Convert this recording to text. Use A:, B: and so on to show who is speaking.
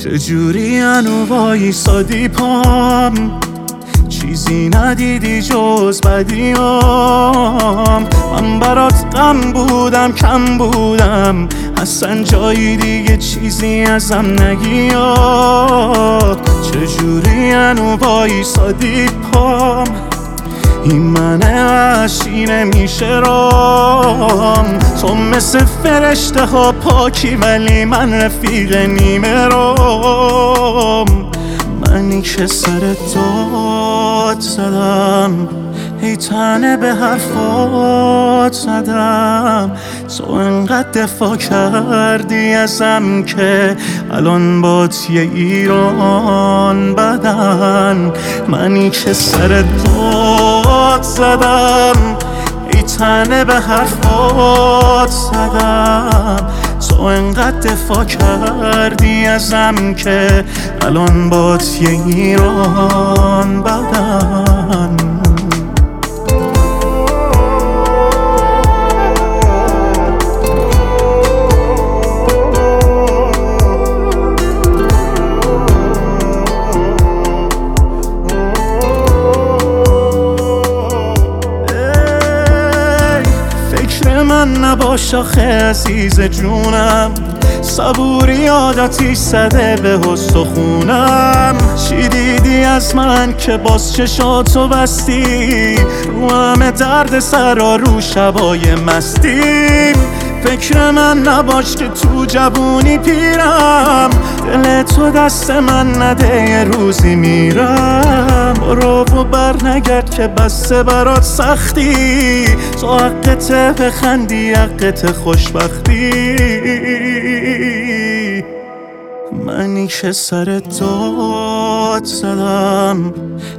A: چجوری هنو وایسادی پام، چیزی ندیدی جز بدیام. من برات غم بودم کم بودم، اصلا جایی دیگه چیزی ازم نگیا. چجوری هنو وایسادی پام، این من وحشی نمیشه رام. تو مثل فرشته ها پاکی ولی من رفیق نیمه رام. منی که سر داد زدم، ای تنه به حرفات زدم. تو انقدر دفاع کردی ازم که الان بات یه ایران بدن. منی که سر داد زدم، ای تنه به حرفات زدم. تو انقدر دفاع کردی ازم که الان بات یه ایران بدن. من نباش آخه عزیز جونم، صبوری عادتی زده به استخونم. چی دیدی از من که باز چشاتو بستی، رو همه درد سرا رو شبای مستی. فکر من نباش که تو جوونی پیرم، دل تو دست من نده یه روزی میرم. برو و بر نگرد که بسته برات سختی، تو حقته بخندی حقت خوشبختی. منی که سر داد زدم،